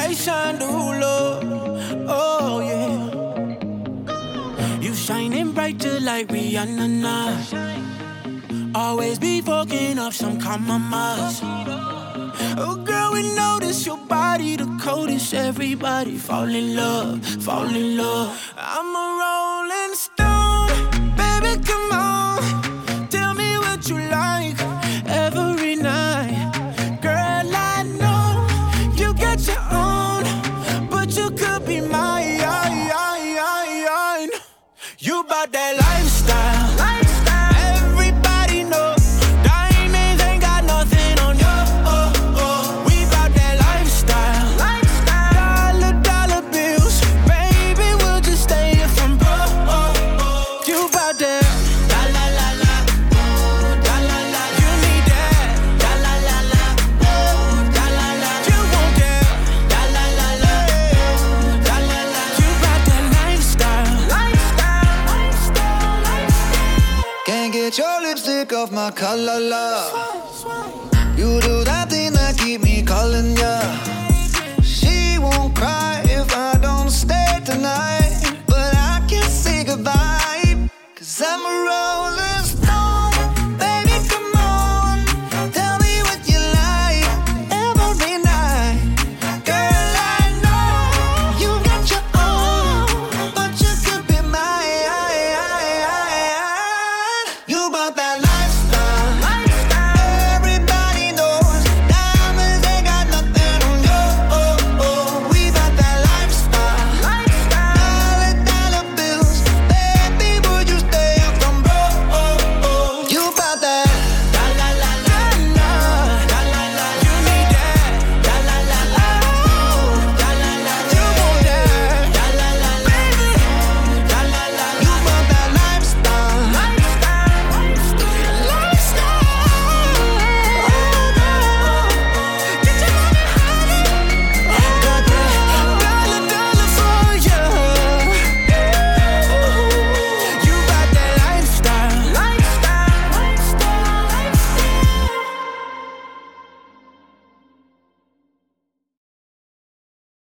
inspiration to love. Oh yeah. You shining bright just like Rihanna now. Always be fucking up some compromise. Oh girl, we notice your body the coldest. Everybody fall in love, fall in love. I'm a rolling stone, baby, come on. Tell me what you like every night. Girl, I know you got your own, but you could be mine. You bout that lifestyle. Everybody know diamonds ain't got nothing on you. We bout that lifestyle. Dollar bills, baby, we'll just stay here from broke. You bout that. La la la la, la la la. You need that. La la la la, la la la. You want that. La la la la, la la la. You bout that lifestyle. Can't get your lipstick off my collar, love. You do that thing that keep me calling